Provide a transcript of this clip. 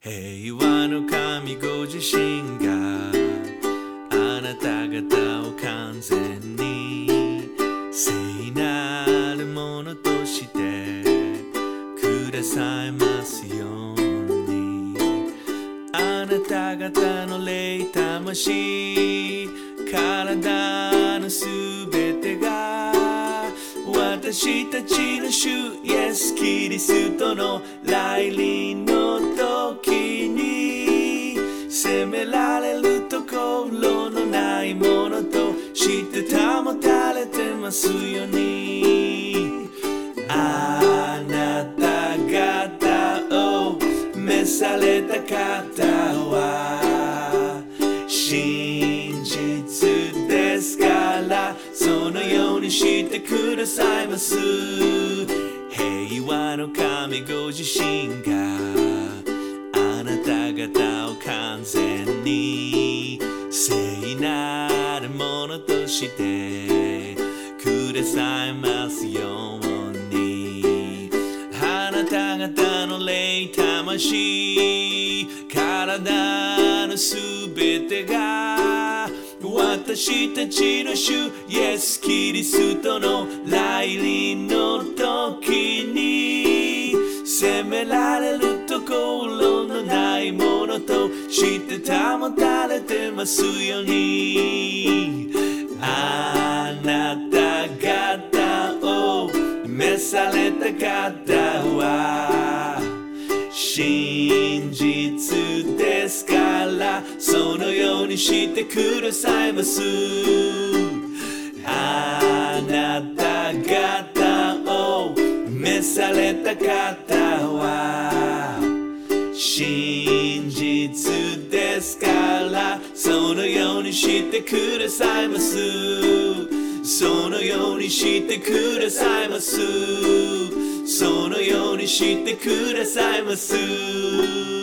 平和の神ご自身があなた方を完全に聖なるものとしてくださいますように。あなた方の霊魂体のすべてが私たちの主イエス・キリストの来臨の時に責められるところのないものとして保たれてますように。あなた方を召された方は真実ですからそのようにしてくださいます。平和の神ご自身があなた方を完全に聖なるものとしてくださいますように。あなた方の霊魂体のすべてが私たちの主イエス・キリストの来臨の時に責められるところのないものとして保たれてますように。あなた方を召された方は真実ですからそのようにしてくださいます。あなた方を召された方は真実ですからそのようにしてくださいます。そのようにしてくださいます。そのようにしてくださいます。